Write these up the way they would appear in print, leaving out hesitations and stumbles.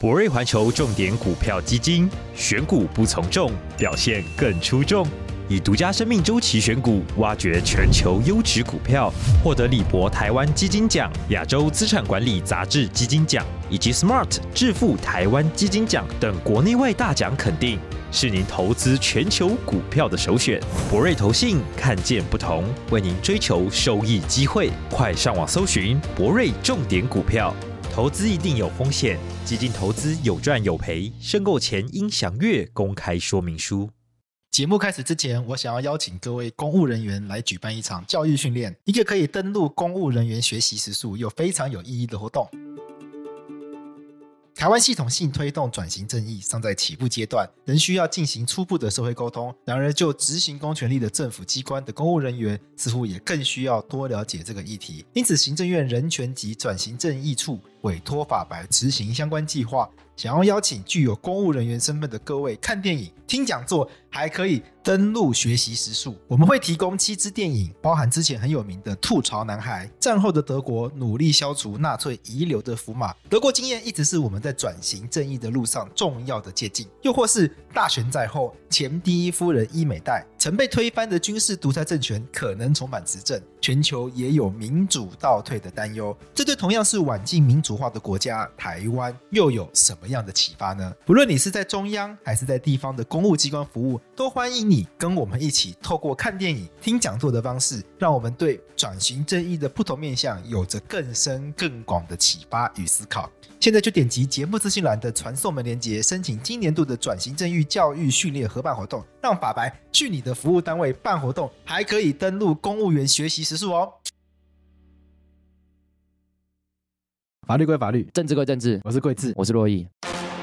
博瑞环球重点股票基金，选股不从众，表现更出众。以独家生命周期选股，挖掘全球优质股票，获得李博台湾基金奖、亚洲资产管理杂志基金奖以及 Smart 致富台湾基金奖等国内外大奖肯定，是您投资全球股票的首选。博瑞投信看见不同，为您追求收益机会。快上网搜寻博瑞重点股票。投资一定有风险，基金投资有赚有赔，申购前应详阅公开说明书。 节目开始之前，我想要邀请各位公务人员来举办一场教育训练，一个可以登录公务人员学习时数又非常有意义的活动。台湾系统性推动转型正义尚在起步阶段，仍需要进行初步的社会沟通。然而就执行公权力的政府机关的公务人员，似乎也更需要多了解这个议题。因此行政院人权及转型正义处委托法白执行相关计划，想要邀请具有公务人员身份的各位看电影、听讲座，还可以登录学习时数。我们会提供7支电影，包含之前很有名的《吐槽男孩》、战后的德国努力消除纳粹遗留的符码。德国经验一直是我们在转型正义的路上重要的借鉴。又或是大选在后，前第一夫人伊美代，曾被推翻的军事独裁政权可能重返执政，全球也有民主倒退的担忧。这对同样是晚近民主化的国家台湾又有什么样的启发呢？不论你是在中央还是在地方的公务机关服务，都欢迎你跟我们一起透过看电影、听讲座的方式，让我们对转型正义的不同面向有着更深更广的启发与思考。现在就点击节目资讯栏的传送门连结，申请今年度的转型正义教育训练合办活动，让法白去你的服务单位办活动，还可以登录公务员学习时数哦。法律归法律， 政治归政治， 我是桂智， 我是洛毅。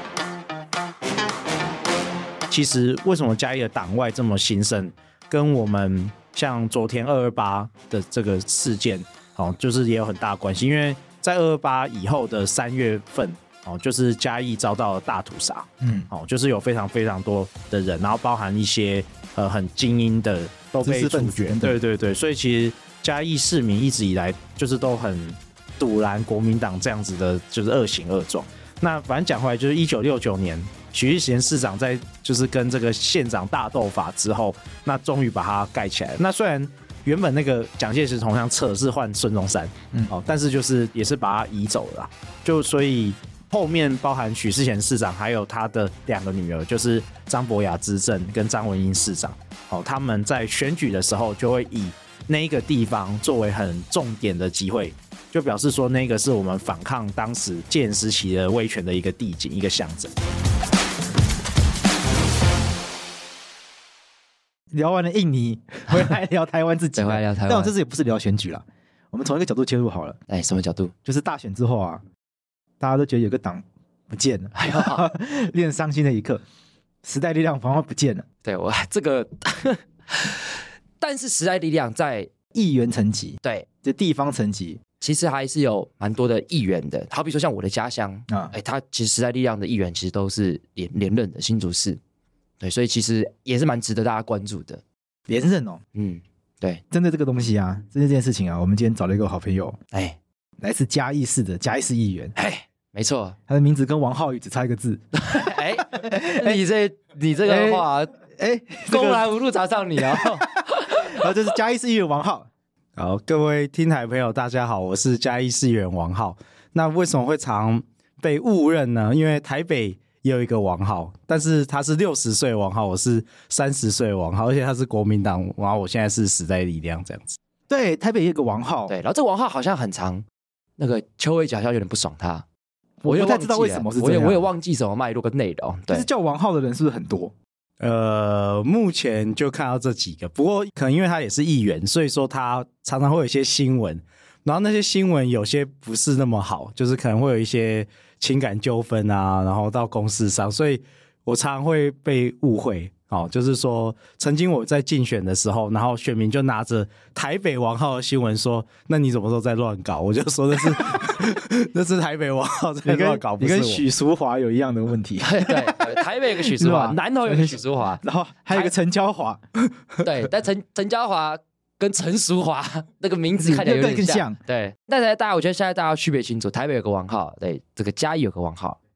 其实为什么嘉义的党外这么兴盛，跟我们像昨天228的这个事件，就是也有很大关系。因为在228以后的3月份，就是嘉义遭到了大屠杀，就是有非常非常多的人，然后包含一些很精英的都被处决，对对对，所以其实嘉义市民一直以来就是都很阻拦国民党这样子的，就是恶行恶状。那反正讲回来，就是1969年许立贤市长在就是跟这个县长大斗法之后，那终于把它盖起来了。那虽然原本那个蒋介石铜像撤是换孙中山，但是就是也是把它移走了啦。就所以后面包含许世贤市长还有他的2个女儿，就是张博雅执政跟张文英市长，他们在选举的时候就会以那个地方作为很重点的机会，就表示说那个是我们反抗当时戒严时期的威权的一个地景，一个象征。 聊完了印尼，回来聊台湾自己。 回来聊台湾， 但我这次也不是聊选举啦，我们从一个角度切入好了。 什么角度？ 就是大选之后啊，大家都觉得有个党不见了，令人伤心的一刻。时代力量反而不见了。 对，我这个，但是时代力量在议员层级， 对， 就地方层级， 其实还是有蛮多的议员的。好比说像我的家乡他其实时代力量的议员其实都是连任的，新竹市。对，所以其实也是蛮值得大家关注的。 连任哦， 对，针对这个东西啊，针对这件事情啊，我们今天找了一个好朋友，来自嘉义市的嘉义市议员， 没错， 他的名字跟王浩宇只差一个字。 你这个话，公然无路查上你哦。 然后这是嘉义市议员王浩。 好，各位听台朋友，大家好，我是嘉义市议员王浩。那为什么会常被误认呢？因为台北也有一个王浩，但是他是60岁的王浩，我是30岁的王浩，而且他是国民党，然后我现在是时代力量这样子。 对，台北也有个王浩， 对，然后这个王浩好像很长，那个邱伟甲好像有点不爽他， 我不太知道为什么是这样， 我也忘记什么脉络跟内容。对， 就是叫王浩的人是不是很多？ 目前就看到这几个，不过可能因为他也是议员，所以说他常常会有一些新闻，然后那些新闻有些不是那么好，就是可能会有一些情感纠纷啊，然后到公事上，所以我常常会被误会。就是说曾经我在竞选的时候，然后选民就拿着台北王浩的新闻说，那你怎么都在乱搞？我就说那是台北王浩在乱搞，不是我。 你跟许淑华有一样的问题。 对，台北有个许淑华，南投有个许淑华， 然后还有一个陈娇华。 对，但陈娇华跟陈淑华那个名字看起来有点像。对，但是我觉得现在大家要区别清楚，台北有个王浩，对，这个嘉义有个王浩。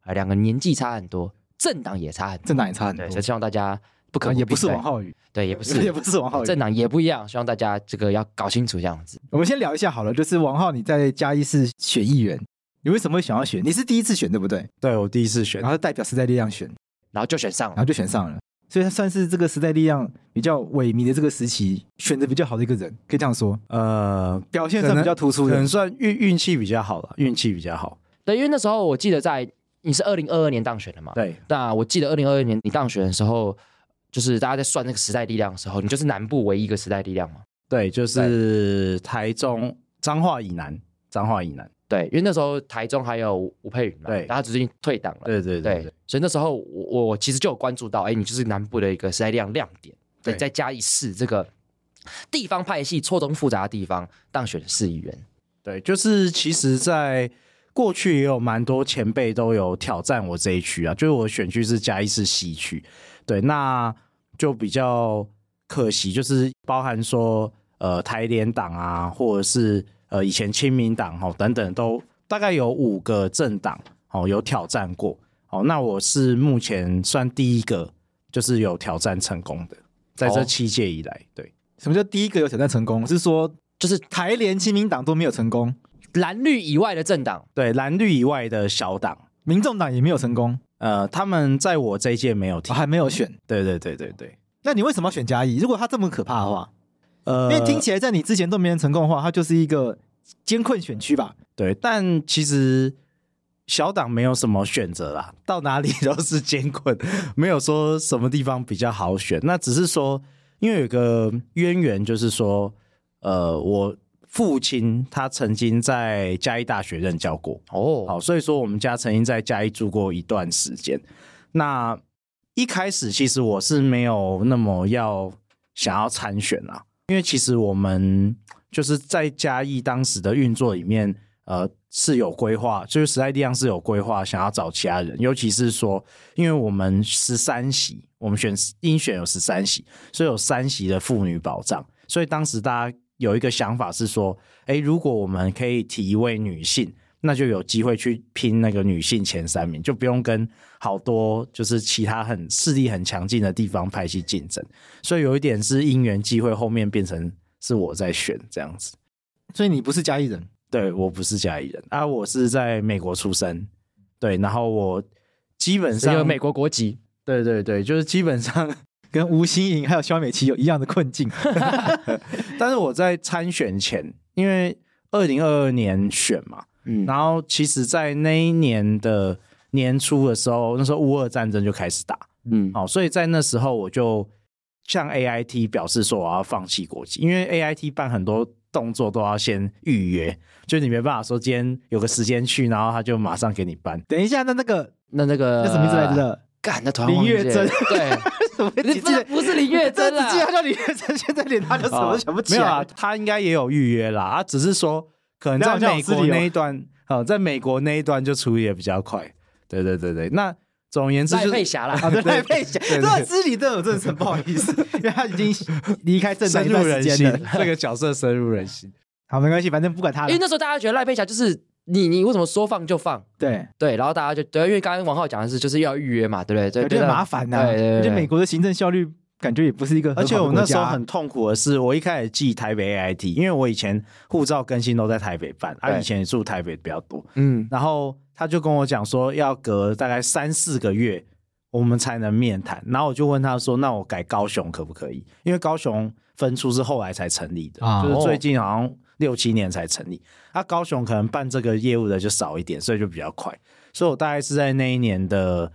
两个年纪差很多，政党也差很多，对，所以希望大家不可也不是王浩宇， 对，也不是王浩宇， 政党也不一样，希望大家这个要搞清楚这样子。 我们先聊一下好了，就是王浩你在嘉义市选议员，你为什么会想要选？你是第一次选对不对？ 对，我第一次选， 然后代表时代力量选， 然后就选上了， 所以他算是这个时代力量比较萎靡的这个时期选的比较好的一个人，可以这样说。表现上比较突出的， 可能算运气比较好了，运气比较好。 对，因为那时候我记得你是2022年当选的嘛？ 对。 那我记得2022年你当选的时候，就是大家在算那个时代力量的时候，你就是南部唯一一个时代力量嘛？ 对，就是台中彰化以南。 对，因为那时候台中还有吴佩云嘛，对，他最近退党了。对，所以那时候我其实就有关注到，你就是南部的一个时代力量亮点，对，在嘉义市这个地方派系错综复杂的地方当选市议员。 对，就是其实在过去也有蛮多前辈都有挑战我这一区啊，就是我选区是嘉义市西区，对，那就比较可惜，就是包含说台联党啊，或者是以前亲民党等等，都大概有5个政党有挑战过。那我是目前算第一个就是有挑战成功的，在这7届以来。对， 什么叫第一个有挑战成功？是说就是台联亲民党都没有成功， 蓝绿以外的政党， 对，蓝绿以外的小党， 民众党也没有成功。 他们在我这一届没有提， 还没有选。 对。 那你为什么要选嘉义？如果他这么可怕的话，因为听起来在你之前都没人成功的话，它就是一个艰困选区吧？ 对，但其实小党没有什么选择啦，到哪里都是艰困，没有说什么地方比较好选。那只是说，因为有个渊源，就是说，我父亲他曾经在嘉义大学任教过好，所以说我们家曾经在嘉义住过一段时间。那一开始其实我是没有那么想要参选啦，因为其实我们就是在嘉义当时的运作里面，是有规划，就是时代力量是有规划想要找其他人，尤其是说，因为我们13席，我们应选有13席，所以有3席的妇女保障，所以当时大家有一个想法是说，如果我们可以提一位女性，那就有机会去拼那个女性前3名，就不用跟好多就是其他势力很强劲的地方派系竞争，所以有一点是因缘际会，后面变成是我在选这样子。 所以你不是嘉义人？ 对，我不是嘉义人啊，我是在美国出生，对，然后我基本上有美国国籍， 对，就是基本上跟吴欣颖还有萧美琪有一样的困境。 但是我在参选前，因为2022年选嘛，然后其实在那一年的年初的时候，那时候乌俄战争就开始打，所以在那时候我就向 AIT 表示说我要放弃国籍，因为 AIT 办很多动作都要先预约，就你没办法说今天有个时间去，然后他就马上给你办。 等一下，那个那什么名字来着？ 干，那团林月珍， 对， 什么不是林月珍啊？ 只记得他叫林月珍，现在连他叫什么都想不起来。 没有啊，他应该也有预约啦，只是说可能在美国那一段，在美国那一段就处理的比较快。对，那总而言之就是赖佩霞啦， 对，赖佩霞，这个资历真的有真诚，不好意思，因为他已经离开政坛一段时间了， 这个角色深入人心。 好，没关系，反正不管他了。 因为那时候大家觉得赖佩霞就是你为什么说放就放？ 对， 然后大家就对，因为刚刚王浩讲的是就是要预约嘛，对不对？ 有点麻烦呐，而且美国的行政效率感觉也不是一个很好的国家。 而且我那时候很痛苦的是，我一开始寄台北 AIT， 因为我以前护照更新都在台北办，以前也住台北比较多，然后他就跟我讲说要隔大概3-4个月我们才能面谈，然后我就问他说，那我改高雄可不可以？因为高雄分处是后来才成立的，就是最近好像6-7年才成立，高雄可能办这个业务的就少一点，所以就比较快，所以我大概是在那一年的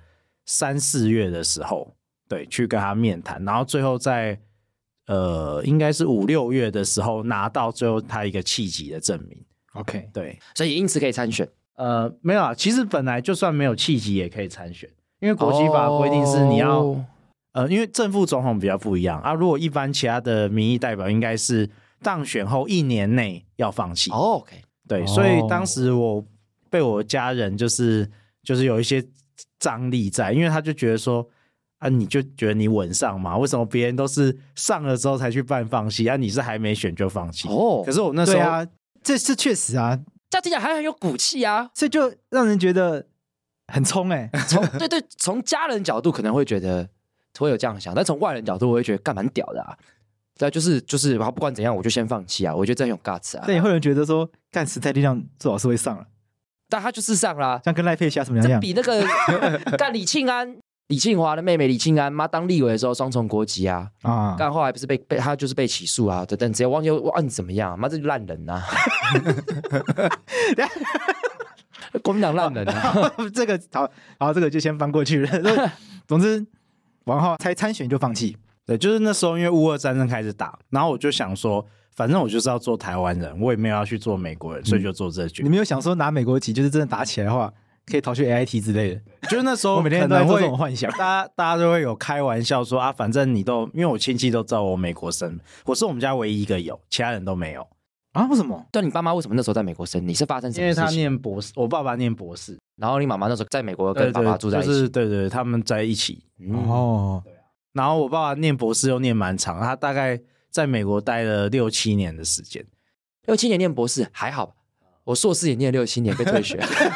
3-4月的时候，对，去跟他面谈，然后最后在应该是5-6月的时候拿到最后他一个契机的证明。 OK， 对， 所以因此可以参选。 没有啊，其实本来就算没有契机也可以参选，因为国旗法规定是你要因为正副总统比较不一样啊，如果一般其他的民意代表应该是当选后1年内要放弃。 OK， 对，所以当时我被我家人就是有一些张力在，因为他就觉得说你就觉得你稳上嘛，为什么别人都是上了之后才去办放弃你是还没选就放弃。可是我那时候对啊，这是确实啊， 这样听起来还很有骨气啊， 所以就让人觉得很冲哎， 对，从家人角度可能会觉得会有这样想，但从外人角度我会觉得干蛮屌的啊。对，就是不管怎样我就先放弃啊，我觉得这很有 guts 啊。 但也会有人觉得说干时代力量最好是会上了， 但他就是上啦， 像跟赖佩霞什么样？ 这比那个干李庆安。李庆华的妹妹李庆安，妈当立委的时候双重国籍啊，干后来不是被他就是被起诉啊，等直接忘记你怎么样，妈这就烂人啊，国民党烂人啊， 这个好，这个就先翻过去了。总之，王浩才参选就放弃， 对，就是那时候因为乌俄战争开始打，然后我就想说，反正我就是要做台湾人，我也没有要去做美国人，所以就做这局。 你没有想说拿美国籍，就是真的打起来的话。可以逃去 AIT 之类的， 就是那时候我每天都在做这种幻想， 大家都会有开玩笑说啊，反正你都因为我亲戚都知道我美国生，我是我们家唯一一个有，其他人都没有啊？为什么？ 对，你爸妈为什么那时候在美国生？你是发生什么事情？ 因为他念博士，我爸爸念博士， 然后你妈妈那时候在美国跟爸爸住在一起， 就是对，他们在一起哦。 然后我爸爸念博士又念蛮长，他大概在美国待了6-7年的时间 ，6-7年念博士还好吧？我硕士也念了6-7年，被退学。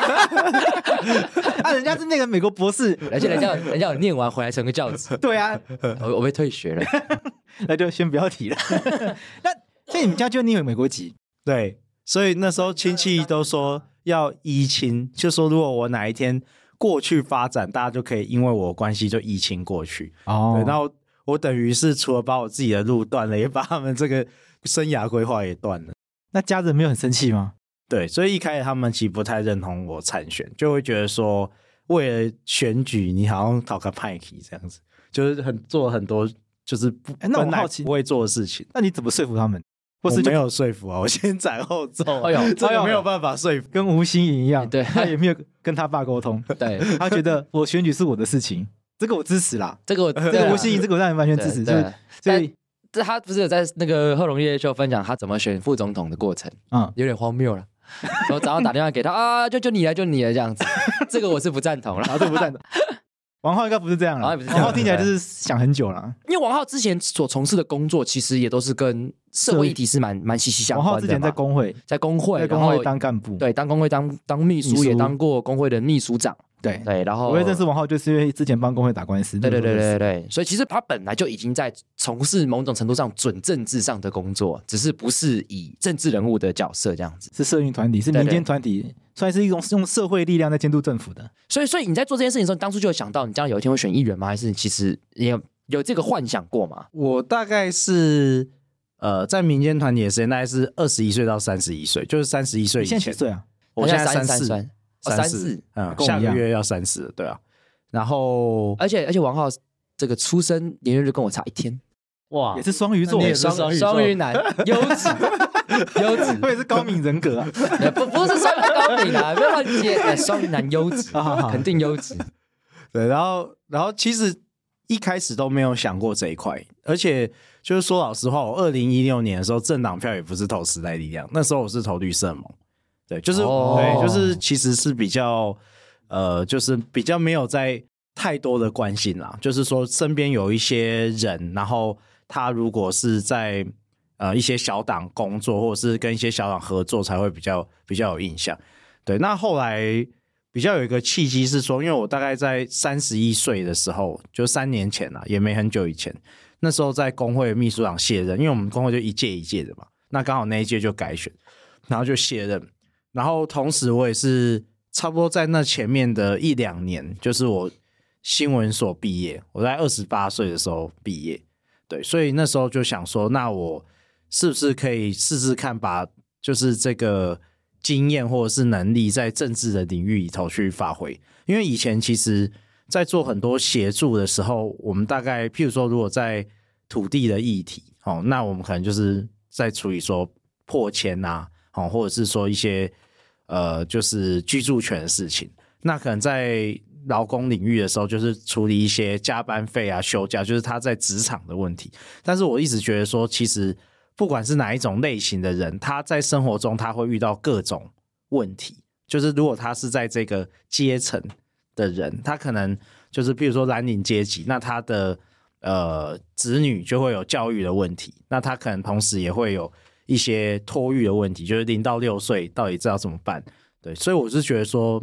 人家是那个美国博士， 而且人家有念完回来成个教职。 对啊， 我被退学了， 那就先不要提了。那所以你们家就你有美国籍？ 对，所以那时候亲戚都说要依亲，就说如果我哪一天过去发展，大家就可以因为我关系就依亲过去。对，然后我等于是除了把我自己的路断了，也把他们这个生涯规划也断了。 那家人没有很生气吗？ 对，所以一开始他们其实不太认同我参选，就会觉得说为了选举你好像讨个派系这样子，就是做很多就是那我好奇不会做的事情。 那你怎么说服他们？ 或是没有说服啊，我先斩后奏。这个没有办法说服， 跟吴欣颖一样， 对， 他也没有跟他爸沟通， 对， 他觉得我选举是我的事情，这个我支持啦， 这个吴欣颖这个我让你完全支持，所以他不是有在那个贺龙夜秀分享他怎么选副总统的过程，有点荒谬了。我早上打电话给他啊，就你了这样子，这个我是不赞同了， 这个不赞同。王浩应该不是这样了，王浩听起来就是想很久了。 因为王浩之前所从事的工作，其实也都是跟社会议题是蛮息息相关的。 王浩之前在工会当干部， 对，当工会当秘书，也当过工会的秘书长。对，然后我会认识王浩，就是因为之前帮工会打官司。 对，所以其实他本来就已经在从事某种程度上准政治上的工作，只是不是以政治人物的角色这样子。 是社运团体，是民间团体，算是一种用社会力量在监督政府的。 所以你在做这件事情的时候，你当初就有想到你将来有一天会选议员吗？还是其实也有这个幻想过吗？ 我大概是在民间团体的时间大概是21岁到31岁，就是31岁以前。 你现在几岁啊？ 我现在34。下个月要30了，对啊。然后， 而且王浩这个出生年月日跟我差1天， 哇，也是双鱼座， 双鱼男，优质， 我也是高敏人格啊， 不是双鱼高敏啊，不要乱接，双鱼男优质，肯定优质。 对，然后其实一开始都没有想过这一块，而且就是说老实话，我2016年的时候政党票也不是投时代力量，那时候我是投绿色盟。对，就是对，就是其实是比较就是比较没有在太多的关心啦，就是说身边有一些人，然后他如果是在一些小党工作，或者是跟一些小党合作，才会比较有印象。对，那后来比较有一个契机是说，因为我大概在31岁的时候，就3年前啦，也没很久以前，那时候在工会秘书长卸任，因为我们工会就一届一届的嘛，那刚好那一届就改选，然后就卸任。然后同时我也是差不多在那前面的1-2年，就是我新闻所毕业，我在28岁的时候毕业。对，所以那时候就想说，那我是不是可以试试看把就是这个经验或者是能力在政治的领域里头去发挥。因为以前其实在做很多协助的时候，我们大概譬如说如果在土地的议题，那我们可能就是在处理说迫迁啊，或者是说一些就是居住权的事情。那可能在劳工领域的时候，就是处理一些加班费啊、休假，就是他在职场的问题。但是我一直觉得说，其实不管是哪一种类型的人，他在生活中他会遇到各种问题。就是如果他是在这个阶层的人，他可能就是比如说蓝领阶级，那他的子女就会有教育的问题，那他可能同时也会有一些托育的问题，就是0到6岁到底知道怎么办。对，所以我是觉得说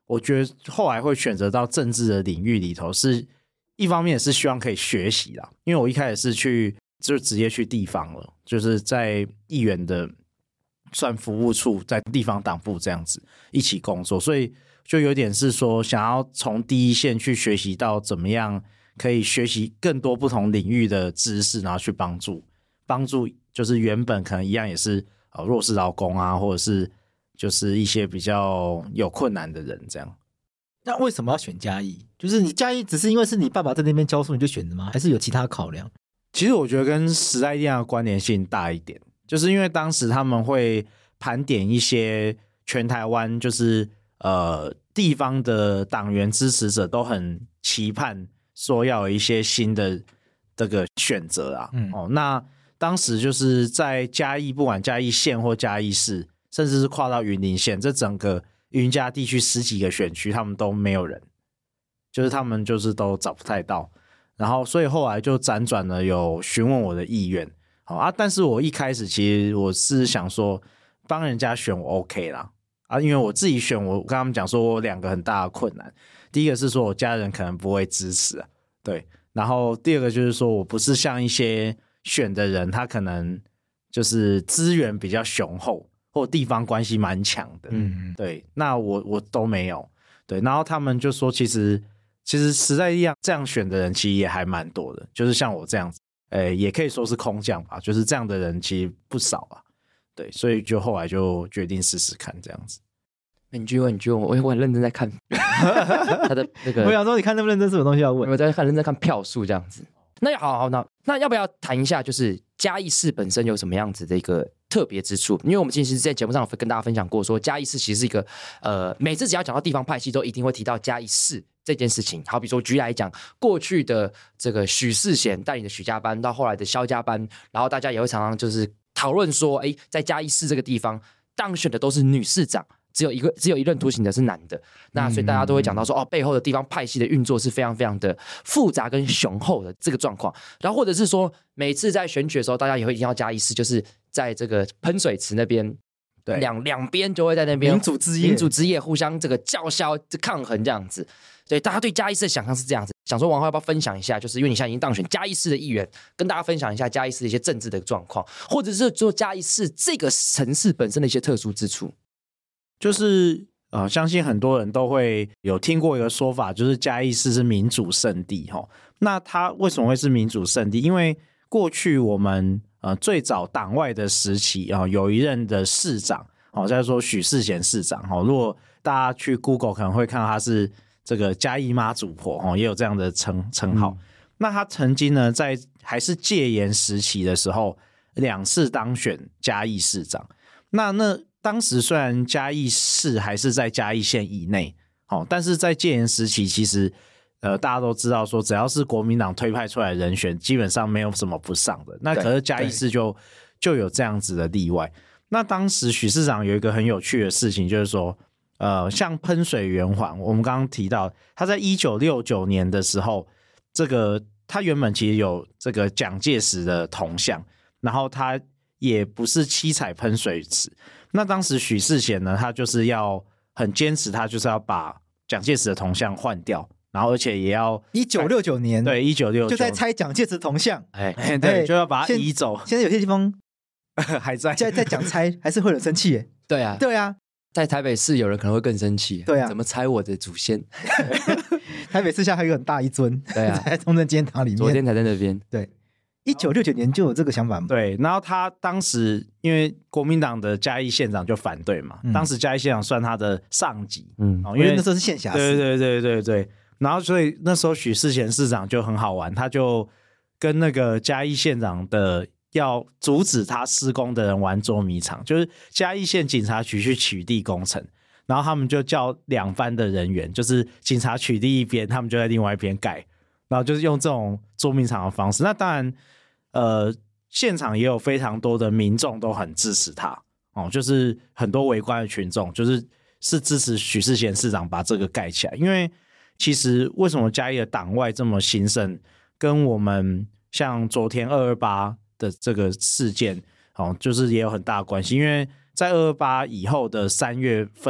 我觉得后来会选择到政治的领域里头，是一方面是希望可以学习啦，因为我一开始是就直接去地方了，就是在议员的算服务处，在地方党部这样子一起工作，所以就有点是说想要从第一线去学习到怎么样可以学习更多不同领域的知识，然后去帮助就是原本可能一样也是弱势劳工啊，或者是就是一些比较有困难的人这样。 那为什么要选嘉义？就是你嘉义只是因为是你爸爸在那边教书你就选的吗？还是有其他考量？ 其实我觉得跟时代力量的关联性大一点，就是因为当时他们会盘点一些全台湾就是地方的党员支持者都很期盼说要有一些新的这个选择啊。那当时就是在嘉义，不管嘉义县或嘉义市，甚至是跨到云林县，这整个云嘉地区10几个选区他们都没有人，就是他们就是都找不太到，然后所以后来就辗转了有询问我的意愿。但是我一开始其实我是想说帮人家选我 OK 啦，因为我自己选我跟他们讲说我有2个很大的困难，第一个是说我家人可能不会支持对，然后第二个就是说我不是像一些选的人他可能就是资源比较雄厚或地方关系蛮强的，对，那我都没有，对，然后他们就说其实时代力量这样选的人其实也还蛮多的，就是像我这样子，也可以说是空降吧，就是这样的人其实不少啊，对，所以就后来就决定试试看这样子。 你继续问，我很认真在看他的那个。 我想说，你看那么认真，是有东西要问。 我在认真看票数这样子。那好，那要不要谈一下，就是嘉义市本身有什么样子的一个特别之处？因为我们其实在节目上有跟大家分享过，说嘉义市其实是一个每次只要讲到地方派系，都一定会提到嘉义市这件事情。好比说举例来讲，过去的这个许世贤带领的许家班，到后来的萧家班，然后大家也会常常就是讨论说，在嘉义市这个地方当选的都是女市长。只有一任图形的是男的，那所以大家都会讲到说，背后的地方派系的运作是非常非常的复杂跟雄厚的这个状况。然后或者是说，每次在选举的时候，大家也会一定要嘉义市，就是在这个喷水池那边，对，两边就会在那边民主之夜互相这个叫嚣抗衡这样子。对，大家对嘉义市的想象是这样子。想说王浩要不要分享一下，就是因为你现在已经当选嘉义市的议员，跟大家分享一下嘉义市的一些政治的状况，或者是做嘉义市这个城市本身的一些特殊之处。 就是相信很多人都会有听过一个说法，就是嘉义市是民主圣地那它为什么会是民主圣地？因为过去我们最早党外的时期有一任的市长叫做许世贤市长如果大家去 Google 可能会看到他是这个嘉义妈祖婆也有这样的称号。那他曾经呢在还是戒严时期的时候2次当选嘉义市长。那当时虽然嘉义市还是在嘉义县以内但是在戒严时期其实大家都知道说只要是国民党推派出来的人选基本上没有什么不上的，那可是嘉义市就有这样子的例外。那当时许市长有一个很有趣的事情，就是说像喷水圆环，我们刚刚提到他在1969年的时候，这个他原本其实有这个蒋介石的铜像，然后他也不是七彩喷水池。那当时许世贤呢，他就是要很坚持，他就是要把蒋介石的铜像换掉，然后而且也要 1969年， 对，1969 就在拆蒋介石铜像， 对，就要把它移走。 现在有些地方还在讲拆，还是会有人生气耶。 对啊，在台北市有人可能会更生气。 对啊， 怎么拆我的祖先？ 台北市下还有一个很大一尊， 对啊， 在中正纪念堂里面， 昨天才在那边。 对。1969年就有这个想法吗？ 对，然后他当时因为国民党的嘉义县长就反对嘛，当时嘉义县长算他的上级， 因为那时候是县辖市， 对，然后所以那时候许世贤市长就很好玩，他就跟那个嘉义县长的要阻止他施工的人玩捉迷藏，就是嘉义县警察局去取缔工程，然后他们就叫2班的人员，就是警察取缔一边，他们就在另外一边盖，然后就是用这种捉迷藏的方式。那当然现场也有非常多的民众都很支持他就是很多围观的群众是支持许世贤市长把这个盖起来。因为其实为什么嘉义的党外这么兴盛，跟我们像昨天228的这个事件就是也有很大的关系。因为在228以后的3月份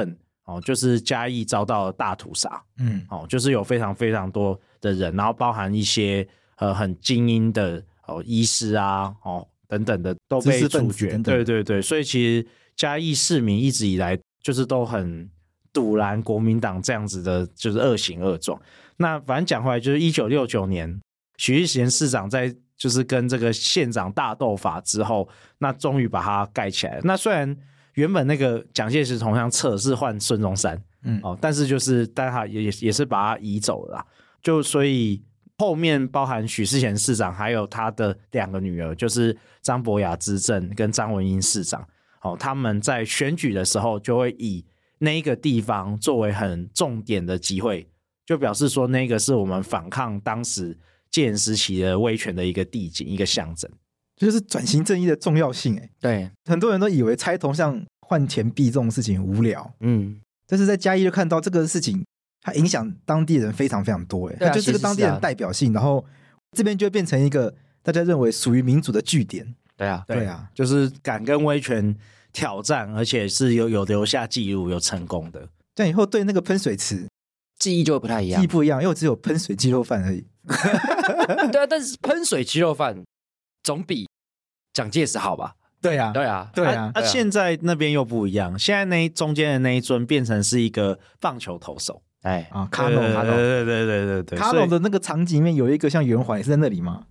就是嘉义遭到了大屠杀，就是有非常非常多的人，然后包含一些很精英的医师啊等等的都被处决，对对对，所以其实嘉义市民一直以来就是都很堵拦国民党这样子的就是恶行恶状。那反正讲回来，就是1969年许日贤市长在就是跟这个县长大斗法之后，那终于把它盖起来了。那虽然原本那个蒋介石铜像册是换孙中山，但是但他也是把它移走了啦。就所以后面包含许世贤市长还有他的2个女儿，就是张博雅执政跟张文英市长，他们在选举的时候就会以那个地方作为很重点的机会，就表示说那个是我们反抗当时戒严时期的威权的一个地景，一个象征。 就是转型正义的重要性。 对， 很多人都以为拆铜像换钱币这种事情无聊，但是在嘉义就看到这个事情它影响当地人非常非常多，它就是个当地人代表性，然后这边就会变成一个大家认为属于民主的据点。 对啊， 就是敢跟威权挑战，而且是有留下记录，有成功的。 这样以后对那个喷水池记忆就不太一样， 记忆不一样，因为我只有喷水鸡肉饭而已。 对啊，但是喷水鸡肉饭总比蒋介石好吧？ 对啊， 现在那边又不一样，现在那中间的那一尊变成是一个棒球投手， 卡农， 对， 卡农的那个场景里面有一个像圆环，是在那里吗？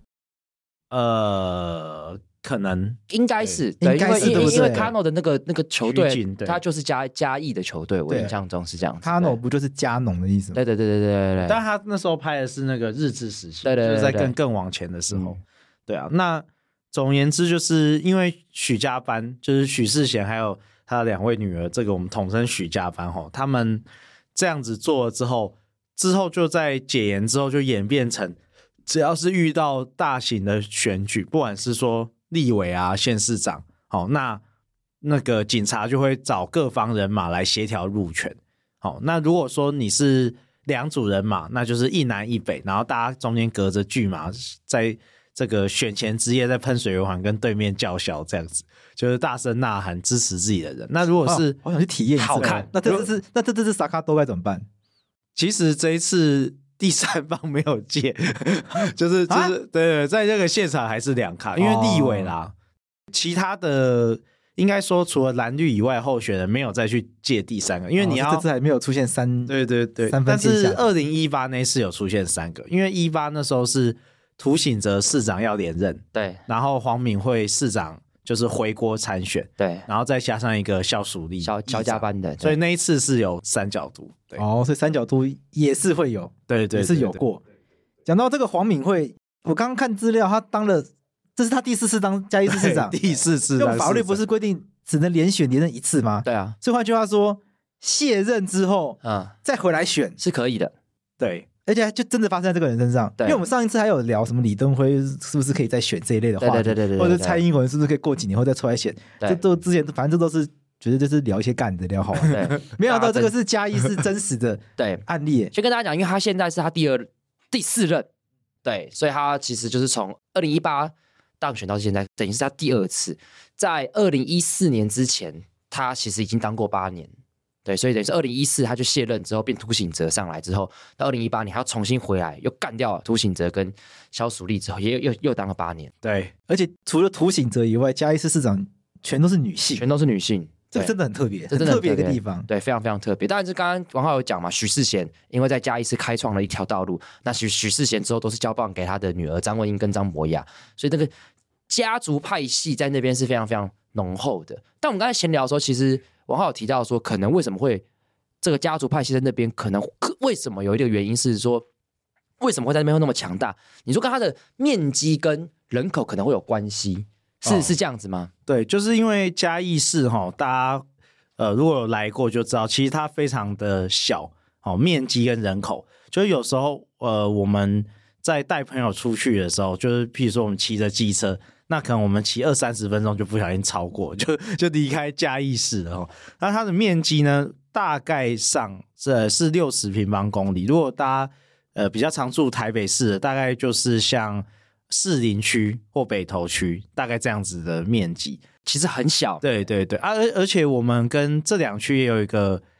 可能应该是，对，因为卡诺的那个球队，他就是嘉义的球队，我印象中是这样子。 卡诺不就是加农的意思吗？ 对。 但他那时候拍的是那个日治时期， 对， 就是在更往前的时候。对啊，那总而言之，就是因为许家班，就是许世贤还有他的2位女儿，这个我们统称许家班他们这样子做了之后就在解严之后就演变成，只要是遇到大型的选举，不管是说立委啊、县市长，那个警察就会找各方人马来协调路权。那如果说你是2组人马，那就是一南一北，然后大家中间隔着巨马，在这个选前之夜在喷水圆环跟对面叫嚣，这样子就是大声呐喊支持自己的人。那如果是我想去体验一次， 好看， 那这次萨卡都该怎么办？ 其实这一次第3方没有借，就是对，在这个现场还是2卡，因为立委啦，其他的应该说除了蓝绿以外，候选人没有再去借第3个，因为你要这次还没有出现对，但是2018那次有出现3个，因为18那时候是涂醒哲市长要连任， 对， 然后黄敏惠市长就是回国参选， 对， 然后再加上一个萧淑丽萧家班的， 所以那一次是有3角都，对， 所以3角都也是会有， 对， 也是有过。讲到这个黄敏惠，我刚刚看资料，他当了，这是他第4次当嘉义市市长， 第4次， 用法律不是规定只能连任一次吗？ 对啊， 所以换句话说，卸任之后，再回来选是可以的， 对。而且就真的发生在这个人身上，因为我们上一次还有聊什么李登辉是不是可以再选这一类的话题，对，或者蔡英文是不是可以过几年后再出来选，这都之前反正这都是觉得就是聊一些干的聊好玩的，没想到这个是嘉义是真实的案例。 先跟大家讲，因为他现在是他第4任，对，所以他其实就是从2018当选到现在，等于是他第2次，在2014年之前，他其实已经当过8年。对，所以等于是2014他就卸任之后变涂醒哲上来之后，到2018年还要重新回来，又干掉了涂醒哲跟萧淑丽之后，又当了8年。 对，而且除了涂醒哲以外，嘉义市市长全都是女性，这真的很特别，很特别的一个地方。 对，非常非常特别。当然是刚刚王浩有讲嘛，许世贤因为在嘉义市开创了一条道路，那许世贤之后都是交棒给他的女儿张文英跟张博雅，所以这个家族派系在那边是非常非常浓厚的。但我们刚才闲聊的时候，其实王浩有提到说，可能为什么会这个家族派系在那边，可能为什么有一个原因是说，为什么会在那边会那么强大？你说跟它的面积跟人口可能会有关系，是这样子吗？ 对，就是因为嘉义市大家如果有来过就知道，其实它非常的小，面积跟人口，就是有时候我们在带朋友出去的时候，就是譬如说我们骑着机车。那可能我们骑20-30分钟就不小心超过，就离开嘉义市了。那它的面积呢，大概上是60平方公里。如果大家比较常住台北市的，大概就是像士林区或北投区，大概这样子的面积， 其实很小。 对，而且我们跟这2区也有一个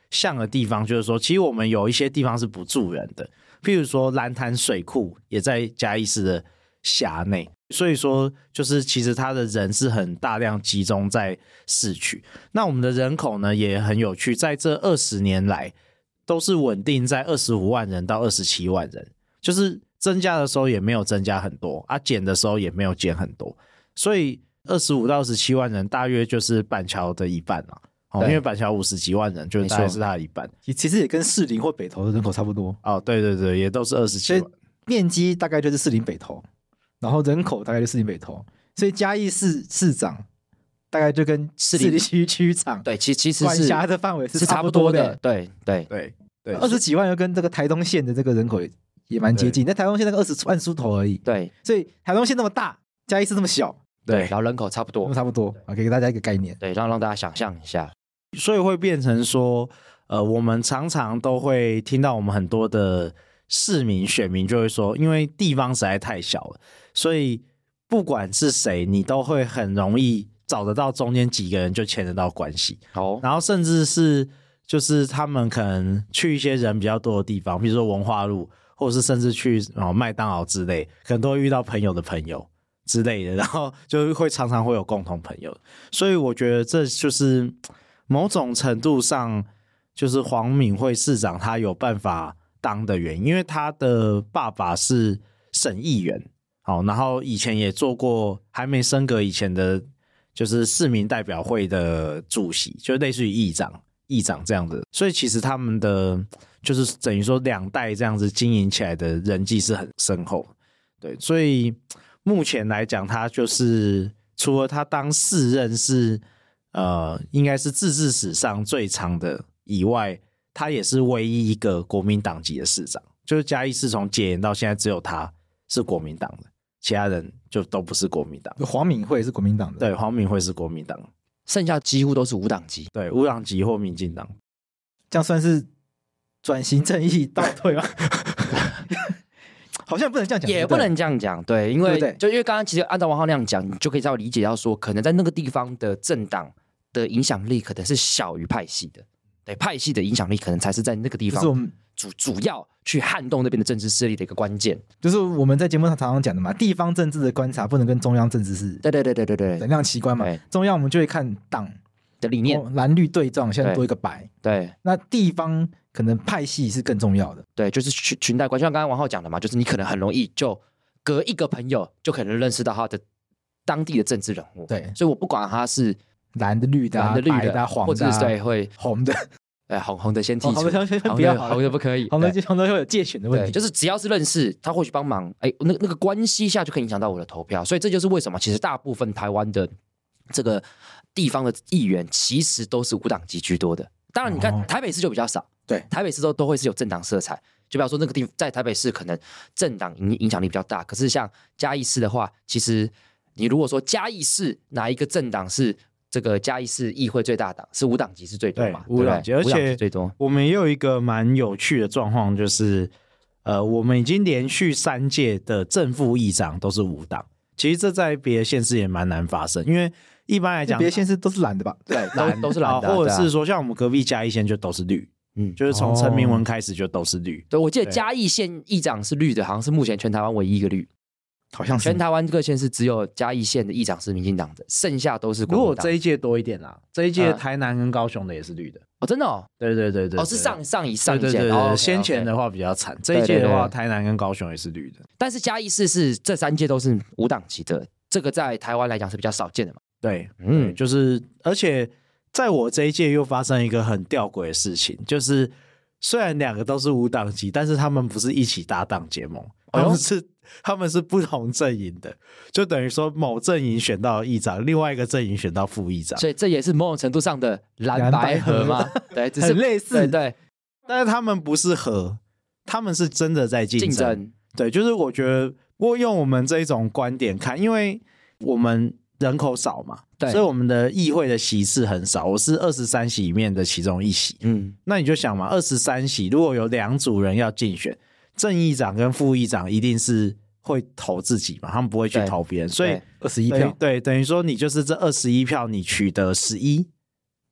像的地方，就是说，其实我们有一些地方是不住人的，譬如说蓝潭水库也在嘉义市的辖内，所以说就是其实它的人是很大量集中在市区。那我们的人口呢也很有趣，在这20年来都是稳定在25万人到27万人，就是增加的时候也没有增加很多啊，减的时候也没有减很多，所以25到27万人大约就是板桥的一半啦。因为板桥50几万人，就是大概是它的一半。 其实也跟士林或北投的人口差不多。 哦，对对对，也都是27万。 面积大概就是士林北投，然后人口大概就是士林北投，所以嘉义市市长大概就跟士林区区长对，其实是管辖的范围是差不多的。对对对对 ，20几万又跟这个台东县的这个人口也蛮接近，在台东县那个20万出头而已。 对， 所以台东县那么大，嘉义市那么小， 对，然后人口差不多， 给大家一个概念， 对，让大家想象一下。 所以会变成说，我们常常都会听到我们很多的市民选民就会说，因为地方实在太小了，所以不管是谁，你都会很容易找得到中间几个人就牵得到关系。然后甚至是就是他们可能去一些人比较多的地方，比如说文化路，或者是甚至去麦当劳之类，可能都会遇到朋友的朋友之类的，然后就会常常会有共同朋友。所以我觉得这就是某种程度上就是黄敏惠市长他有办法当的原因，因为他的爸爸是省议员，然后以前也做过还没升格以前的就是市民代表会的主席，就类似于议长这样的，所以其实他们的就是等于说2代这样子经营起来的人际是很深厚。对，所以目前来讲他就是除了他当4任是应该是自治史上最长的以外，他也是唯一一个国民党籍的市长，就是嘉义市从解严到现在只有他是国民党的，其他人就都不是国民党。 黄敏惠是国民党的， 对，黄敏惠是国民党， 剩下几乎都是无党籍， 对，无党籍或民进党， 这样算是转型正义倒退吗？好像不能这样讲， 也不能这样讲，对，因为刚刚其实按照王浩那样讲，你就可以稍微理解到说，可能在那个地方的政党的影响力可能是小于派系的，对，派系的影响力可能才是在那个地方主要去撼动那边的政治势力的一个关键。 就是我们在节目上常常讲的嘛，地方政治的观察不能跟中央政治是对等量齐观嘛。中央我们就会看党的理念， 蓝绿对撞，现在多一个白， 对， 那地方可能派系是更重要的， 对，就是裙带关系，像刚刚王浩讲的嘛，就是你可能很容易就隔一个朋友就可能认识到他的当地的政治人物， 对， 所以我不管他是蓝的、绿的、白的、黄的， 或者是对会红的， 红的先剔除， 不要红的不可以， 红的会有借选的问题， 就是只要是认识他，或许帮忙，那个关系下就可以影响到我的投票，所以这就是为什么其实大部分台湾的这个地方的议员其实都是无党籍居多的。当然，你看台北市就比较少， 对， 台北市都会是有政党色彩。就比方说那个在台北市可能政党影响力比较大，可是像嘉义市的话，其实你如果说嘉义市哪一个政党是这个嘉义市议会最大党，是无党籍是最多嘛？ 无党籍，而且最多。 我们也有一个蛮有趣的状况，就是我们已经连续3届的正副议长都是无党。其实这在别的县市也蛮难发生，因为一般来讲， 别的县市都是蓝的吧？ 对，都是蓝的， 或者是说像我们隔壁嘉义县就都是绿。就是从陈明文开始就都是绿。 对，我记得嘉义县议长是绿的，好像是目前全台湾唯一一个绿， 好像是全台湾各县市只有嘉义县的议长是民进党的，剩下都是国民党。 如果这一届多一点啦，这一届台南跟高雄的也是绿的。 真的哦？ 对， 是上一届。 对，先前的话比较惨，这一届的话台南跟高雄也是绿的。 但是嘉义市是这3届都是无党籍的，这个在台湾来讲是比较少见的嘛。 对，就是而且在我这一届又发生一个很吊诡的事情，就是虽然2个都是无党籍，但是他们不是一起搭档结盟，他们是不同阵营的，就等于说某阵营选到议长，另外一个阵营选到副议长， 所以这也是某种程度上的蓝白合吗？对，只是很类似， 对， 但是他们不是合，他们是真的在竞争。对，就是我觉得，不过用我们这一种观点看，因为我们人口少嘛，所以我们的议会的席次很少，我是23席里面的其中1席。那你就想嘛，23席如果有2组人要竞选，正议长跟副议长一定是会投自己嘛，他们不会去投别人，所以 21票， 对，等于说你就是这21票你取得11，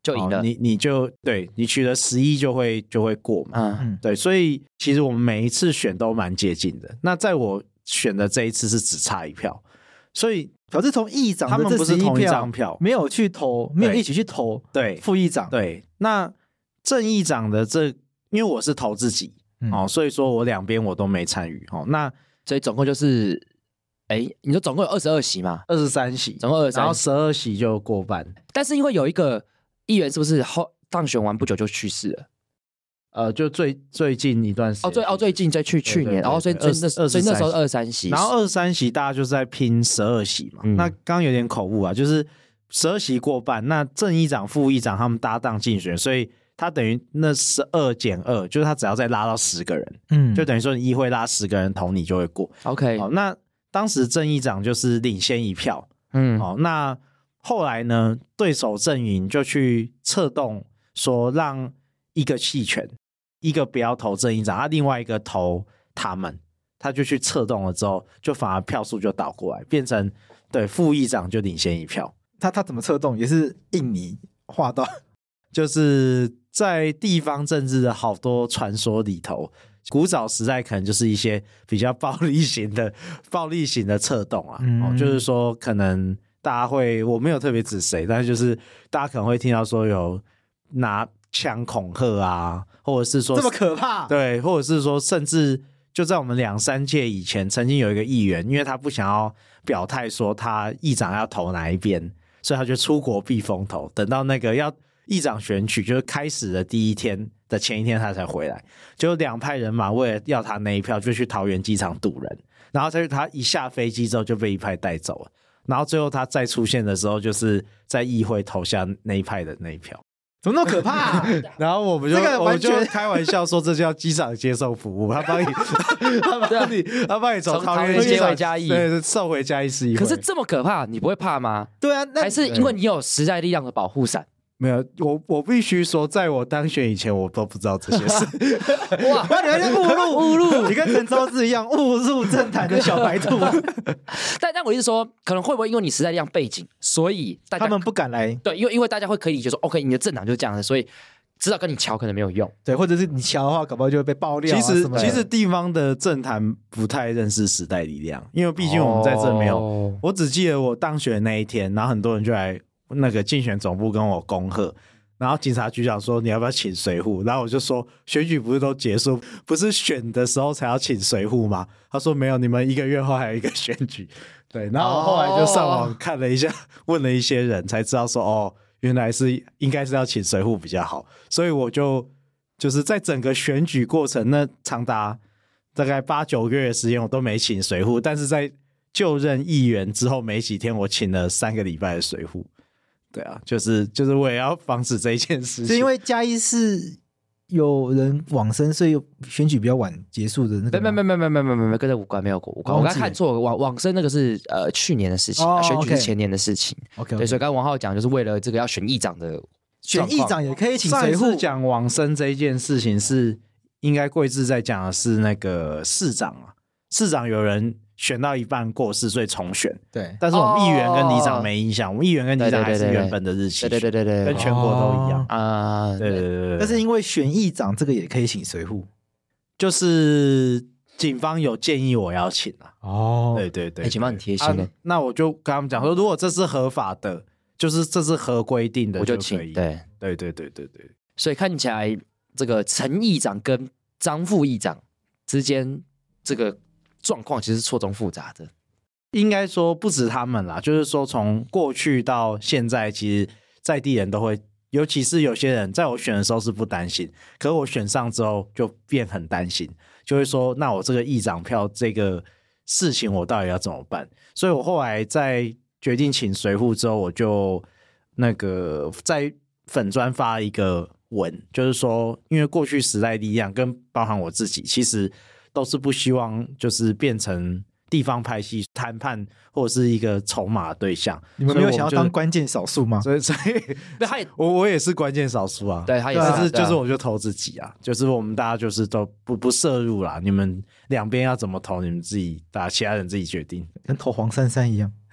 就赢了， 你就对你取得11就会过嘛，对，所以其实我们每一次选都蛮接近的。那在我选的这一次是只差1票，所以表示从议长的他们不是同一张票， 没有去投，没有一起去投对副议长。 对，那正议长的因为我是投自己所以说我两边我都没参与那所以总共就是你说总共有22席嘛 ，23席， 总共23席， 然后12席就过半。 但是因为有一个议员是不是当选完不久就去世了？ 就最近一段时间最近在去年，然后所以那时候23席， 然后23席大家就是在拼12席嘛。那刚刚有点口误啊，就是12席过半，那正议长、副议长他们搭档竞选，所以他等于那12减2，就是他只要再拉到10个人，就等于说你议会拉10个人投你就会过。 OK， 好，那当时正议长就是领先1票，好，那后来呢，对手阵营就去策动说让一个弃权。一个不要投正议长，另外一个投他们，他就去策动了之后，就反而票数就倒过来，变成对副议长就领先1票。 他怎么策动？也是印尼画到， 就是在地方政治的好多传说里头，古早时代可能就是一些比较暴力型的策动啊，就是说可能大家会，我没有特别指谁，但是就是大家可能会听到说有拿枪恐吓啊，或者是说这么可怕， 对，或者是说甚至就在我们2-3届以前，曾经有一个议员，因为他不想要表态说他议长要投哪一边，所以他就出国避风头，等到那个要议长选举就是开始的第一天的前一天他才回来，就2派人马为了要他那一票就去桃园机场堵人，然后他一下飞机之后就被一派带走了，然后最后他再出现的时候就是在议会投下那一派的那一票。 怎么那么可怕然后我们就开玩笑说这叫机场接送服务，他帮你从桃园接回嘉义， 对，送回嘉义市议会。 可是这么可怕你不会怕吗？ 对啊， 还是因为你有时代力量的保护伞？ 没有，我必须说，在我当选以前，我都不知道这些事。 哇，你还是误入，你跟陈昭志一样误入政坛的小白兔。 但我意思说，可能会不会因为你时代力量背景，所以大家他们不敢来？ 对，因为大家会可以理解说 ，OK， 你的政党就是这样的，所以知道跟你瞧可能没有用。 对，或者是你瞧的话，搞不好就会被爆料。 其实地方的政坛不太认识时代力量，因为毕竟我们在这没有。我只记得我当选那一天，然后很多人就来那个竞选总部跟我恭贺，然后警察局长说你要不要请随扈，然后我就说选举不是都结束，不是选的时候才要请随扈吗？他说没有，你们1个月后还有一个选举。对，然后我后来就上网看了一下，问了一些人才知道说原来应该是要请随扈比较好，所以我就是在整个选举过程那长达大概8-9个月的时间我都没请随扈，但是在就任议员之后没几天我请了3个礼拜的随扈。对啊，就是我也要防止这一件事情。 是因为嘉义市有人往生，所以选举比较晚结束的那个。 没，跟这无关，没有无关。我刚看错，往生那个是去年的事情，选举是前年的事情。 OK， 对，所以刚刚王浩讲就是为了这个要选议长的， 选议长也可以请随扈。 上一次讲往生这一件事情是应该贵志在讲的是那个市长啊，市长有人选到一半过世，所以重选。 对， 但是我们议员跟里长没影响，我们议员跟里长还是原本的日期。 对， 跟全国都一样啊。 对。 但是因为选议长这个也可以请随扈， 就是警方有建议我要请啊。对， 警方很贴心的。 那我就跟他们讲说，如果这是合法的，就是这是合规定的， 我就请。对。 所以看起来这个陈议长跟张副议长之间这个状况其实错综复杂的， 应该说不止他们啦，就是说从过去到现在，其实在地人都会，尤其是有些人在我选的时候是不担心，可是我选上之后就变很担心，就会说那我这个议长票这个事情我到底要怎么办？所以我后来在决定请随扈之后，我就那个在粉专发一个文，就是说因为过去时代力量跟包含我自己其实都是不希望就是变成地方派系谈判或者是一个筹码的对象。 你们没有想要当关键少数吗？ 所以我也是关键少数啊。 对，他也是。 但是就是我就投自己啊，就是我们大家就是都不涉入啦，你们两边要怎么投，你们自己大家其他人自己决定， 跟投黄珊珊一样。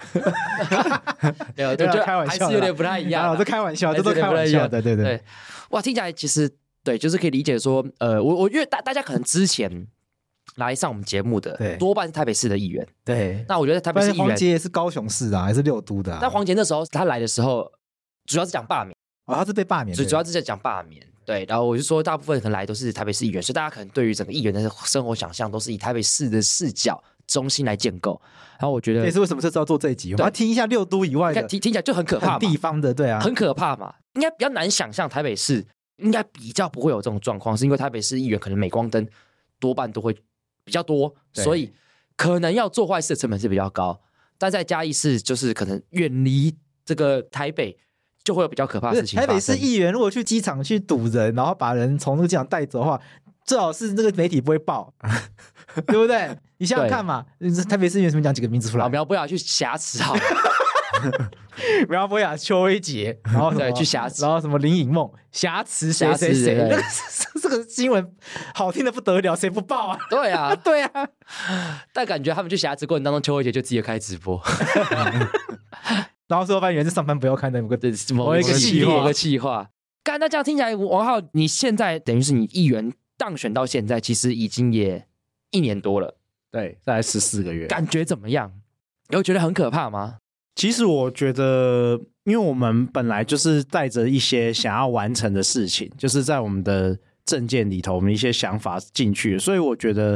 对，我觉得还是有点不太一样。 这开玩笑，这都开玩笑的，对对。 哇，听起来其实对，就是可以理解说，我因为大家可能之前来上我们节目的，多半是台北市的议员。 对， 那我觉得台北市议员， 黄捷也是高雄市啊，还是六都的。 但黄捷那时候他来的时候，主要是讲罢免。 他是被罢免， 所以主要是在讲罢免。对，然后我就说，大部分可能来都是台北市议员，所以大家可能对于整个议员的生活想象都是以台北市的视角中心来建构。然后我觉得也是为什么这次要做这一集，我们要听一下六都以外的， 听起来就很可怕嘛， 地方的，对啊， 很可怕嘛。应该比较难想象台北市应该比较不会有这种状况，是因为台北市议员可能镁光灯多半都会比较多，所以可能要做坏事的成本是比较高。但在嘉义市就是可能远离这个台北，就会有比较可怕的事情发生。 台北市议员如果去机场去堵人，然后把人从那个机场带走的话，最好是那个媒体不会报，对不对？你想想看嘛，台北市议员什么讲几个名字出来？ 苗博雅去挟持好了， 苗博雅、邱威杰，然后对去挟持， 然后什么林颖梦挟持谁谁谁，这个新闻好听的不得了，谁不报啊？ 对啊， 对啊。 但感觉他们去挟持过程当中，邱威杰就自己开直播。 然后说发现是上班不要看的某一个企划。干，那这样听起来，王浩，你现在等于是你议员当选到现在，其实已经也1年多了， 对，大概14个月， 感觉怎么样？有觉得很可怕吗？ 其实我觉得，因为我们本来就是带着一些想要完成的事情，就是在我们的政见里头，我们一些想法进去，所以我觉得，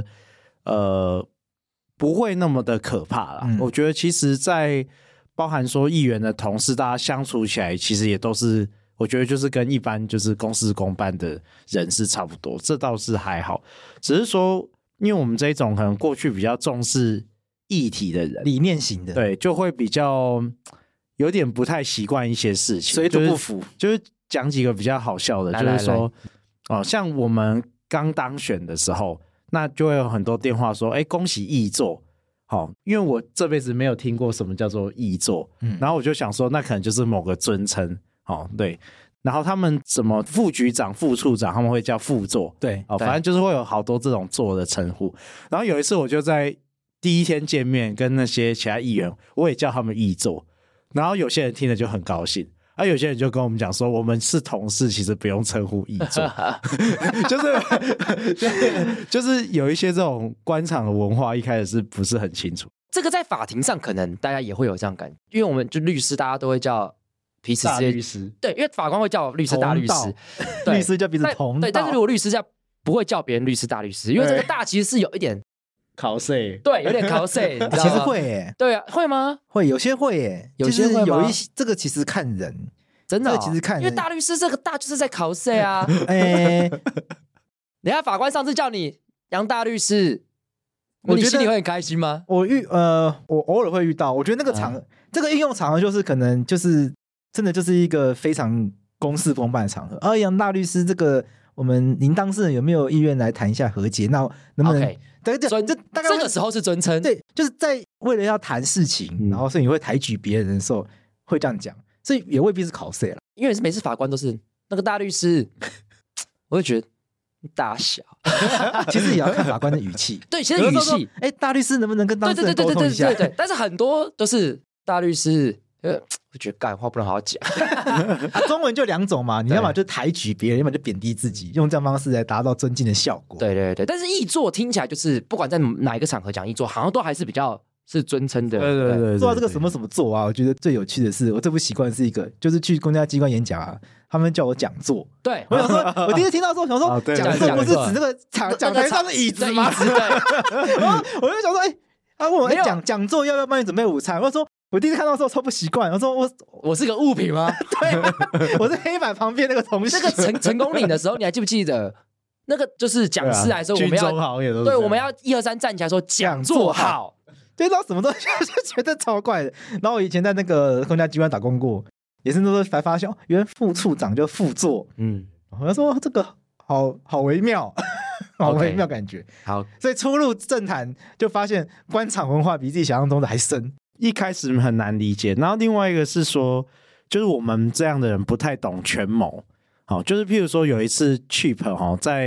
不会那么的可怕啦。我觉得其实在包含说议员的同事，大家相处起来其实也都是，我觉得就是跟一般就是公事公办的人是差不多，这倒是还好。只是说，因为我们这种可能过去比较重视议题的人， 理念型的， 对，就会比较有点不太习惯一些事情， 所以都不服。 就是讲几个比较好笑的，就是说，像我们刚当选的时候，那就会有很多电话说，恭喜议座。好，因为我这辈子没有听过什么叫做议座，然后我就想说，那可能就是某个尊称，对。然后他们什么副局长、副处长，他们会叫副座， 对， 反正就是会有好多这种座的称呼。然后有一次，我就在第一天见面跟那些其他议员，我也叫他们议座，然后有些人听了就很高兴。有些人就跟我们讲说，我们是同事，其实不用称呼议座，就是有一些这种官场的文化，一开始是不是很清楚？ 这个在法庭上可能大家也会有这样感觉，因为我们就律师，大家都会叫彼此之间律师， 对，因为法官会叫律师大律师， 律师叫彼此同道， 对，但是如果律师叫不会叫别人律师大律师，因为这个大其实是有一点。 cos， 对，有点 cos， 其实会耶， 对啊，会吗？ 会，有些会耶， 有些会吗？ 有一些这个其实看人， 真的， 其实看人， 因为大律师这个大就是在 cos 啊。人家法官上次叫你杨大律师，你心里会很开心吗？ 我偶尔会遇到，我觉得那个这个应用场合就是可能就是真的就是一个非常公事公办的场合。杨大律师，这个您当事人有没有意愿来谈一下和解？那能不能？大概这个时候是尊称， 对，就是在为了要谈事情，然后所以你会抬举别人的时候会这样讲，所以也未必是cos了， 因为每次法官都是那个大律师，我会觉得大小， 其实也要看法官的语气， 对，其实语气， 大律师能不能跟当事人沟通一下？ 对，但是很多都是大律师。我觉得干话不能好好讲中文就2种嘛，你要么就抬举别人，要么就贬低自己，用这样方式来达到尊敬的效果。 对，但是议座听起来就是不管在哪一个场合讲议座，好像都还是比较是尊称的。 对，做到这个什么座啊，我觉得最有趣的是，我最不习惯是一个，就是去公家机关演讲啊，他们叫我讲座。 对， 我想说，我第一次听到之后，想说讲座不是指那个讲台上的椅子吗？我就想说，他问我讲座要不要帮你准备午餐？我说。我第一次看到的时候超不习惯，我说我是个物品吗？ 对，我是黑板旁边那个同学。 那个成功岭的时候，你还记不记得？那个就是讲师来说，我们要对，我们要1、2、3站起来说讲座好。 对，然后什么东西就觉得超怪的。然后我以前在那个公家机关打工过，也是那时候才发现，原来副处长就副座。我就说这个好微妙。好微妙感觉。 好， 所以初入政坛就发现官场文化比自己想象中的还深。 一开始很难理解，然后另外一个是说，就是我们这样的人不太懂权谋。好，就是譬如说有一次 Cheap 在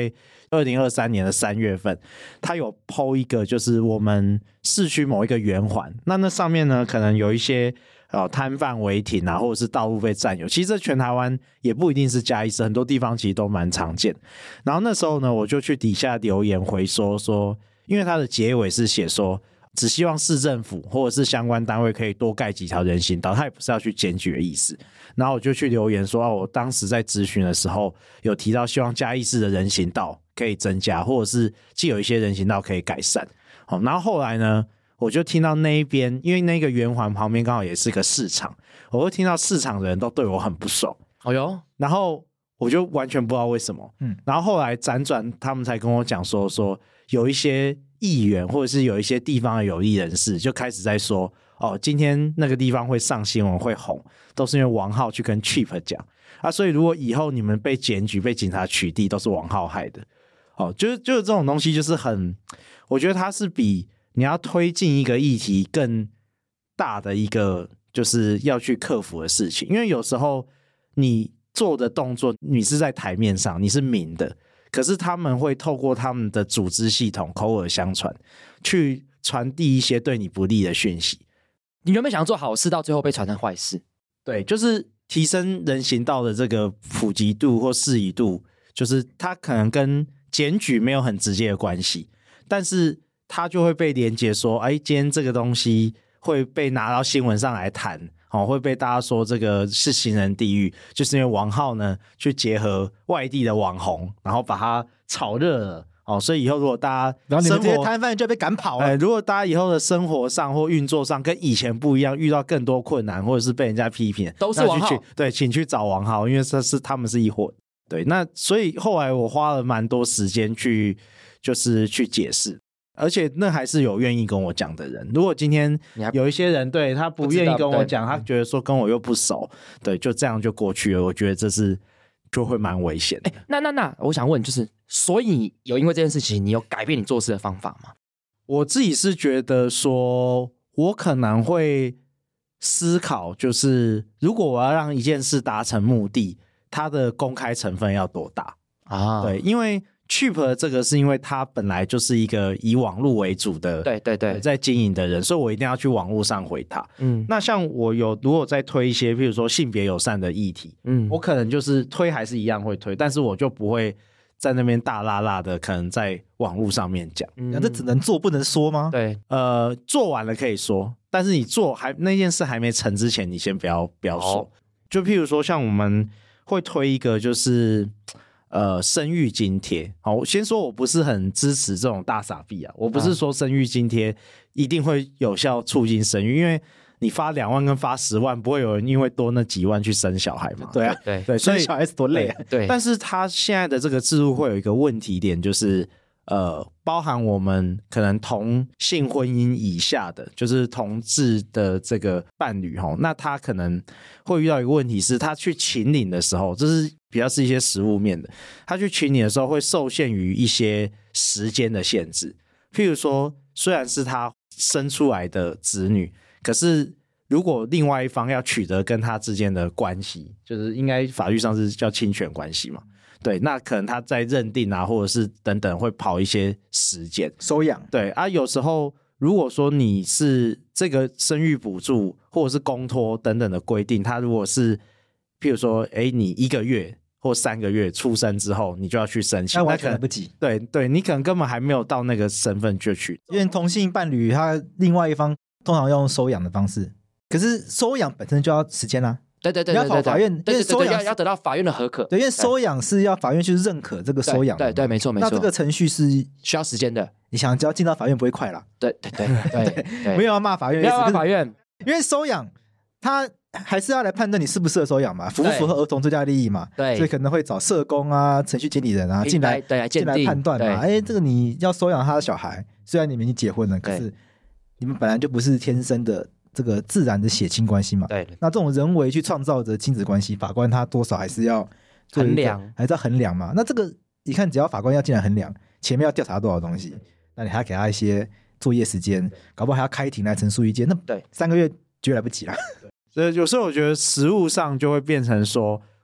2023年的3月份，他有 po 一个就是我们市区某一个圆环，那上面呢可能有一些摊贩违停啊，或者是道路被占有。其实这全台湾也不一定是嘉义市，很多地方其实都蛮常见。然后那时候呢，我就去底下留言回说，因为它的结尾是写说，只希望市政府或者是相关单位可以多盖几条人行道，他也不是要去检举的意思。然后我就去留言说，我当时在咨询的时候有提到，希望嘉义市的人行道可以增加，或者是既有一些人行道可以改善。然后后来呢，我就听到那一边，因为那个圆环旁边刚好也是个市场，我就听到市场的人都对我很不爽。 哎呦， 然后我就完全不知道为什么。然后后来辗转他们才跟我讲说有一些议员或者是有一些地方的有利人士就开始在说，今天那个地方会上新闻会红，都是因为王浩去跟 Chip 讲啊，所以如果以后你们被检举被警察取缔，都是王浩害的。就是这种东西就是我觉得它是比你要推进一个议题更大的一个就是要去克服的事情。因为有时候你做的动作你是在台面上，你是明的，可是他们会透过他们的组织系统口耳相传，去传递一些对你不利的讯息。 你原本想做好事，到最后被传成坏事。 对，就是提升人行道的这个普及度或适宜度，就是它可能跟检举没有很直接的关系，但是它就会被连结说，今天这个东西会被拿到新闻上来谈，会被大家说这个是行人地狱，就是因为王浩呢去结合外地的网红，然后把它炒热了。所以以后如果大家然后你们这些摊贩就被赶跑了， 如果大家以后的生活上或运作上跟以前不一样，遇到更多困难或者是被人家批评， 都是王浩。 对，请去找王浩，因为他们是一伙。对，那所以后来我花了蛮多时间去解释，而且那还是有愿意跟我讲的人。如果今天有一些人对他不愿意跟我讲，他觉得说跟我又不熟，对，就这样就过去了，我觉得这是就会蛮危险的。 那我想问，就是所以有因为这件事情你有改变你做事的方法吗？ 我自己是觉得说我可能会思考，就是如果我要让一件事达成目的，它的公开成分要多大啊？对，因为 Chip 这个是因为他本来就是一个以网络为主的，对，在经营的人，所以我一定要去网络上回他。那像我如果在推一些譬如说性别友善的议题，我可能就是推还是一样会推，但是我就不会在那边大辣辣的可能在网络上面讲。 这只能做不能说吗？ 对， 做完了可以说，但是你那件事还没成之前，你先不要说。就譬如说像我们会推一个就是生育津贴。好，我先说我不是很支持这种大撒币啊，我不是说生育津贴一定会有效促进生育，因为你发2万跟发10万不会有人因为多那几万去生小孩嘛。对啊，对，所以小孩子多累啊。 对，但是他现在的这个制度会有一个问题点，就是包含我们可能同性婚姻以下的，就是同志的这个伴侣，那他可能会遇到一个问题是，他去请领的时候，这是比较是一些实务面的，他去请领的时候会受限于一些时间的限制。譬如说，虽然是他生出来的子女，可是如果另外一方要取得跟他之间的关系，就是应该法律上是叫亲权关系嘛。对，那可能他在认定啊，或者是等等会跑一些时间收养。 对啊，有时候如果说你是这个生育补助或者是公托等等的规定，他如果是譬如说你1个月或3个月出生之后你就要去申请， 那完全来不及。 对，你可能根本还没有到那个身份就去。 因为同性伴侣他另外一方通常要用收养的方式，可是收养本身就要时间啊。 对， 要跑法院，因为收养要得到法院的核可。 对，因为收养是要法院去认可这个收养。 对，没错。 那这个程序是需要时间的。 你想只要进到法院不会快啦。 对， 没有要骂法院， 没有要骂法院， 因为收养他还是要来判断你适不适合收养嘛，符不符合儿童最佳利益嘛。对，所以可能会找社工啊、程序监理人啊进来判断嘛。这个你要收养他的小孩，虽然你们已经结婚了，可是你们本来就不是天生的这个自然的血亲关系嘛。对，那这种人为去创造的亲子关系，法官他多少还是要衡量， 还是要衡量嘛。那这个你看，只要法官要进来衡量，前面要调查多少东西，那你还要给他一些作业时间，搞不好还要开庭来陈述意见，那3个月绝对来不及啦。 所以有时候我觉得实务上就会变成说，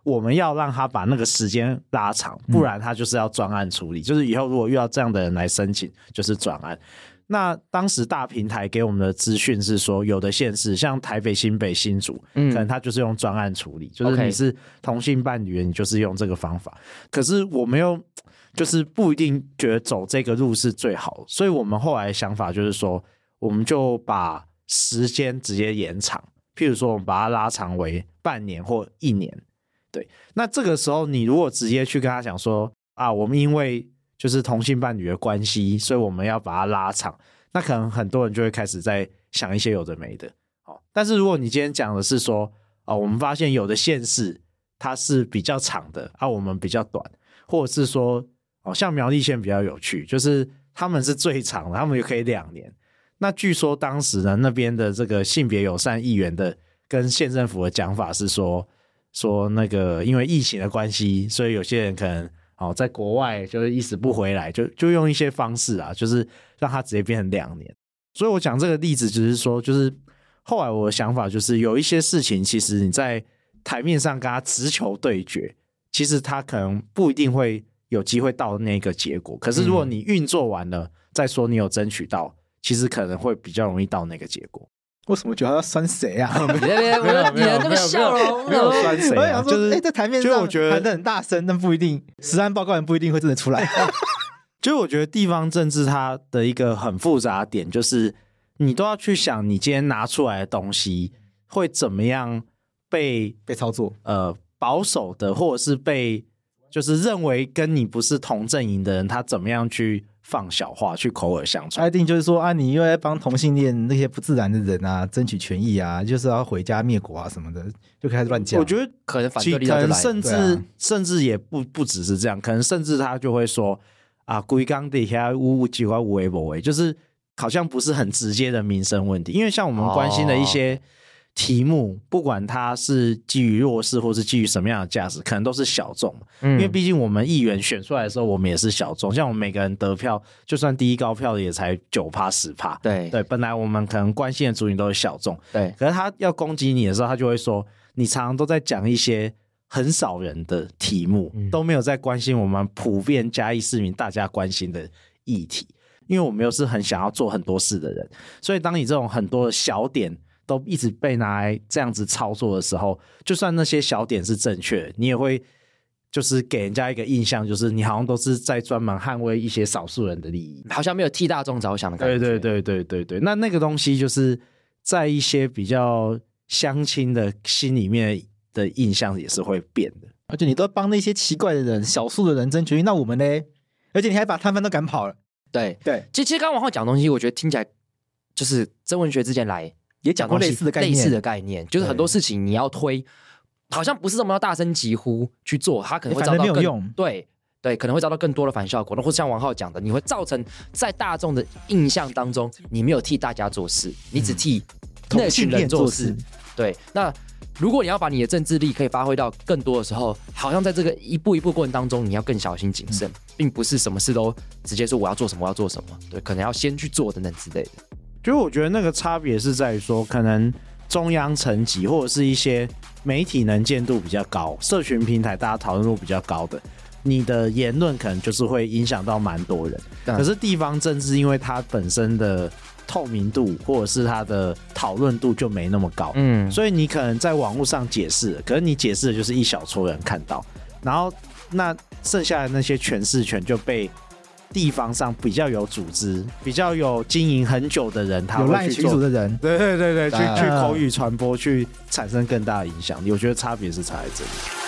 我们要让他把那个时间拉长，不然他就是要专案处理，就是以后如果遇到这样的人来申请就是专案。那当时大平台给我们的资讯是说，有的县市像台北、新北、新竹，可能他就是用专案处理，就是你是同性伴侣，你就是用这个方法。可是我们又就是不一定觉得走这个路是最好，所以我们后来的想法就是说，我们就把时间直接延长，譬如说我们把它拉长为半年或1年。对，那这个时候你如果直接去跟他讲说啊，我们因为就是同性伴侣的关系，所以我们要把它拉长，那可能很多人就会开始在想一些有的没的。但是如果你今天讲的是说我们发现有的县市它是比较长的我们比较短，或者是说像苗栗县比较有趣，就是他们是最长的，他们也可以2年。那据说当时呢，那边的这个性别友善议员的跟县政府的讲法是说那个因为疫情的关系，所以有些人可能在国外就是一时不回来，就用一些方式就是让它直接变成2年。所以我讲这个例子只是说，就是后来我的想法就是有一些事情其实你在台面上跟他直球对决，其实他可能不一定会有机会到那个结果，可是如果你运作完了再说你有争取到，其实可能会比较容易到那个结果。 为什么觉得要酸谁啊？ 你的那个笑容没有酸谁啊， 就是在台面上喊得很大声，但不一定实案报告人不一定会真的出来。 就是我觉得地方政治它的一个很复杂的点，就是你都要去想你今天拿出来的东西会怎么样被操作， 保守的或者是被就是认为跟你不是同阵营的人，他怎么样去放小话，去口耳相传。 一定就是说你又在帮同性恋那些不自然的人争取权益就是要回家灭国什么的，就开始乱讲。 我觉得可能反对力量就来了，甚至也不只是这样，可能甚至他就会说规工底下有几块有的没的，就是好像不是很直接的民生问题。因为像我们关心的一些题目，不管它是基于弱势或是基于什么样的价值，可能都是小众因为毕竟我们议员选出来的时候我们也是小众，像我们每个人得票就算第一高票的也才 9% 10%， 对，本来我们可能关心的族群都是小众，对，可是他要攻击你的时候，他就会说你常常都在讲一些很少人的题目，都没有在关心我们普遍嘉义市民大家关心的议题。因为我们又是很想要做很多事的人，所以当你这种很多的小点都一直被拿来这样子操作的时候，就算那些小点是正确的，你也会就是给人家一个印象，就是你好像都是在专门捍卫一些少数人的利益， 好像没有替大众着想的感觉。 对，那个东西就是在一些比较乡亲的心里面的印象也是会变的。 而且你都帮那些奇怪的人、少数的人争权益，那我们呢？而且你还把摊贩都赶跑了。 对，其实刚刚往后讲的东西，我觉得听起来就是曾文学之前来也讲过类似的概念，就是很多事情你要推，好像不是这么要大声疾呼去做，它可能会遭到没有用， 对，可能会遭到更多的反效果，或者像王浩讲的，你会造成在大众的印象当中，你没有替大家做事，你只替那群人做事。对，那如果你要把你的政治力可以发挥到更多的时候，好像在这个一步一步过程当中，你要更小心谨慎，并不是什么事都直接说我要做什么，我要做什么，对，可能要先去做等等之类的。 就我觉得那个差别是在于说，可能中央层级或者是一些媒体能见度比较高，社群平台大家讨论度比较高的，你的言论可能就是会影响到蛮多人。可是地方政治因为它本身的透明度或者是它的讨论度就没那么高，所以你可能在网络上解释，可是你解释的就是一小撮人看到，然后那剩下的那些诠释权就被地方上比较有组织、比较有经营很久的人，他会去做， 有赖群组的人， 对，去口语传播，去产生更大的影响力。我觉得差别是差在这里。